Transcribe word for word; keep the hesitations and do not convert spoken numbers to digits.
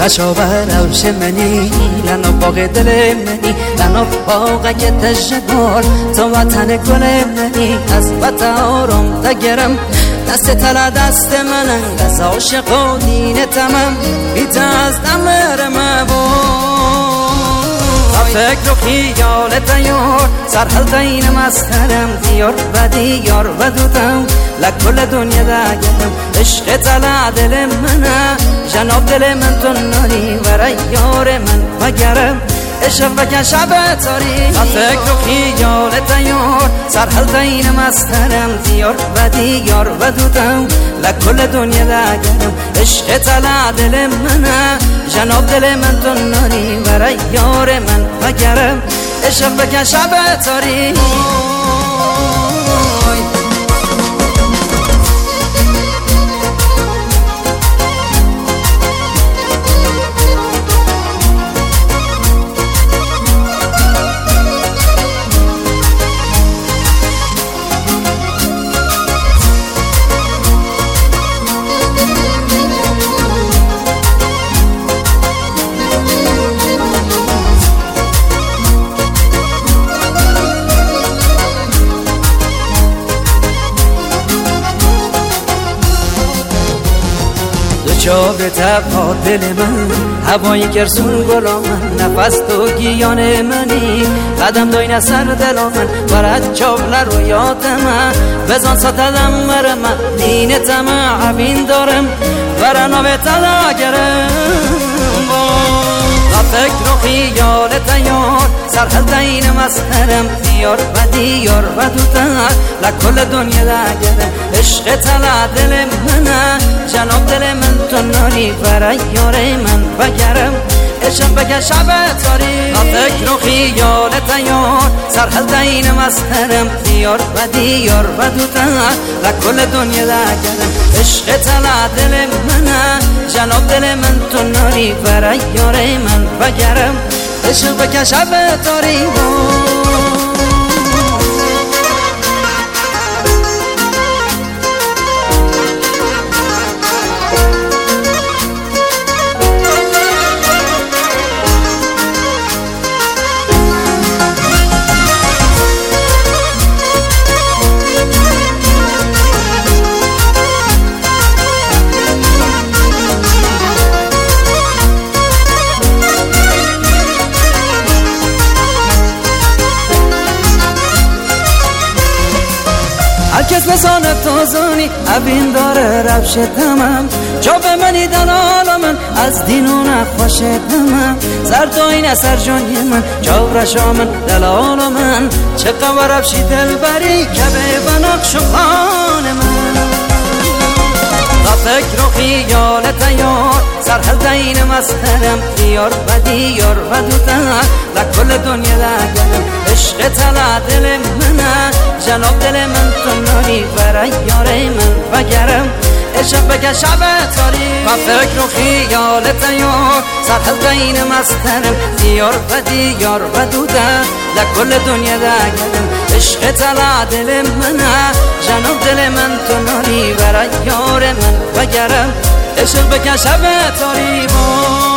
خشابر روش منی لنو باغ دل منی لنو باغ که تشکر تو وطن گل منی از وطن آرام تگرم دست تلا دست منن از عاشق و دین تمام بیت از دمر مبون فکر و خیال دیار سرحل دین مسترم دیار و دیار و دودم لکل دنیا دگرم عشق تلا دل منه جناب دل من تو ناری برای یار من وگرم عشق بکن شب تاری فکر و خیال دیار سرحل دین مسترم دیار و دیار و دودم لکل دنیا دگرم عشق تلا دل منه جناب دل من تو ناری برای یار من وگرم عشق بکن شب تاری چاب تب دل من هوای گرسون گلا من نفس تو گیان منی قدم دوین سر دل من برد چابل رو یاد من بزن ستدم مر من دین تمع عبین دارم برنامه تلا گرم فکر و خیال دیار سرحل دین مسترم دیار و دیار و دوتر لکل دنیا دگرم عشق تلا دل منه جناب دل من تو ناری برای یار من وگرم عشق بکن شب تاری فکر و خیال دیار سرحل دین مسترم دیار و دیار و دوتر لکل دنیا دگرم عشق تلا دل منه جناب دل من تو ناری برای یار من وگرم عشق بکن شب تاری هر کس لسان تازانی ابین داره ربش تمام جا به منی دلال من از دینون خوش تمام زردوین اثر جانی من جا رشا من دلال من چه قوار ربشی دل بری که به بناقش و خان من فکر و خیال دیار سرحل دین مسترم دیار و دیار و دوتر لکل دنیا دگرم عشق تلا دل منه جناب دل من تو ناری برای یار من وگرم عشق بکن شب تاری فکر و خیال دیار سرحل دین مسترم دیار و دیار و دوتر لکل دنیا دگرم عشق تلا دل منه جناب دل من تو ناری برای یار من وگرم عشق بکن شب تاری